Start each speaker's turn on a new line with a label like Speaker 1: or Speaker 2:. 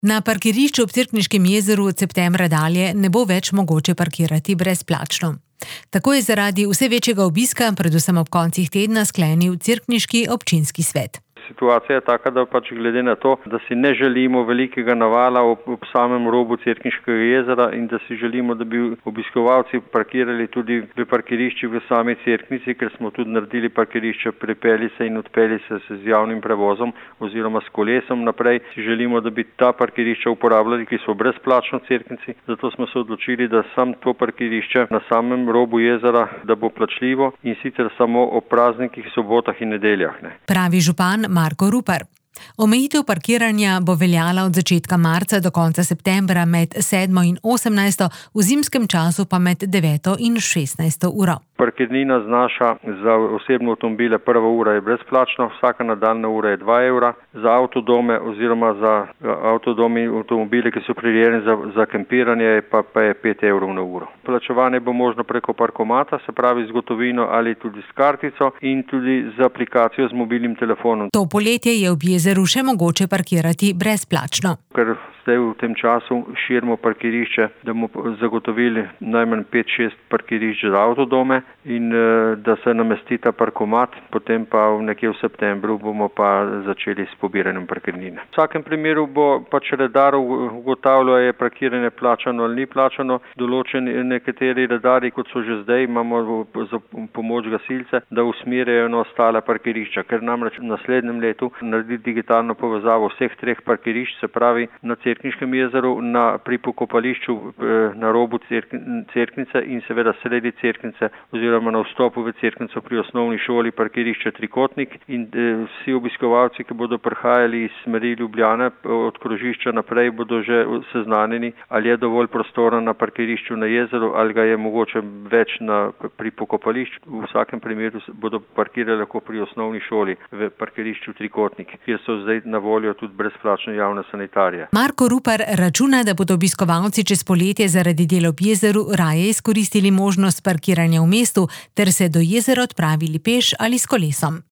Speaker 1: Na parkirišču ob Cerkniškem jezeru od septembra dalje ne bo več mogoče parkirati brezplačno. Tako je zaradi vse večjega obiska, predvsem ob koncih tedna, sklenil cerkniški občinski svet.
Speaker 2: Situacija je taka, da glede na to, da si ne želimo velikega navala ob samem robu Cerkniškega jezera in da si želimo, da bi obiskovalci parkirali tudi v parkirišči v sami Cerknici, ker smo tudi naredili parkirišče pripelji se in odpelji se z javnim prevozom oziroma s kolesom naprej. Si želimo, da bi ta parkirišča uporabljali, ki so brezplačno v Cerknici, zato smo se odločili, da sam to parkirišče na samem robu jezera, da bo plačljivo in sicer samo ob praznikih, sobotah in nedeljah.
Speaker 1: Pravi župan Marko Rupar. Omejitev parkiranja bo veljala od začetka marca do konca septembra med 7. in 18. v zimskem času pa med 9. in 16. uro.
Speaker 2: Parkirnina znaša za osebne avtomobile prva ura je brezplačna, vsaka nadaljna ura je 2 evra, za avtodome oziroma za avtodome in avtomobile, ki so prirejeni za kempiranje, pa je 5 evrov na uro. Plačevanje bo možno preko parkomata, se pravi z gotovino ali tudi s kartico in tudi z aplikacijo z mobilnim telefonom.
Speaker 1: To poletje je ob jezeru še mogoče parkirati brezplačno.
Speaker 2: Ker zdaj v tem času širimo parkirišče, da bomo zagotovili najmanj 5-6 parkirišč za avtodome in da se namesti ta parkomat, potem pa nekje v septembru bomo pa začeli s pobiranjem parkirnine. V vsakem primeru bo redar ugotavljal, je parkiranje plačano ali ni plačano. Določeni nekateri redarji, kot so že zdaj, imamo za pomoč gasilce, da usmerjajo na ostala parkirišča, ker namreč v naslednjem letu narediti digitalno povezavo vseh 3 parkirišč, se pravi na Cerkniškem jezeru, pri pokopališču na robu Cerknice in seveda sredi Cerknice oziroma na vstopu v Cerknico pri osnovni šoli parkirišče Trikotnik in vsi obiskovalci, ki bodo prihajali iz smeri Ljubljane od krožišča naprej, bodo že seznanjeni, ali je dovolj prostora na parkirišču na jezeru ali ga je mogoče več pri pokopališču. V vsakem primeru bodo parkirali lahko pri osnovni šoli v parkirišču Trikotnik, kjer so zdaj na voljo tudi brezplačne javne sanitarije.
Speaker 1: Marko Rupar računa, da bodo obiskovalci čez poletje zaradi del ob jezeru raje izkoristili možnost parkiranja v mestu ter se do jezera odpravili peš ali s kolesom.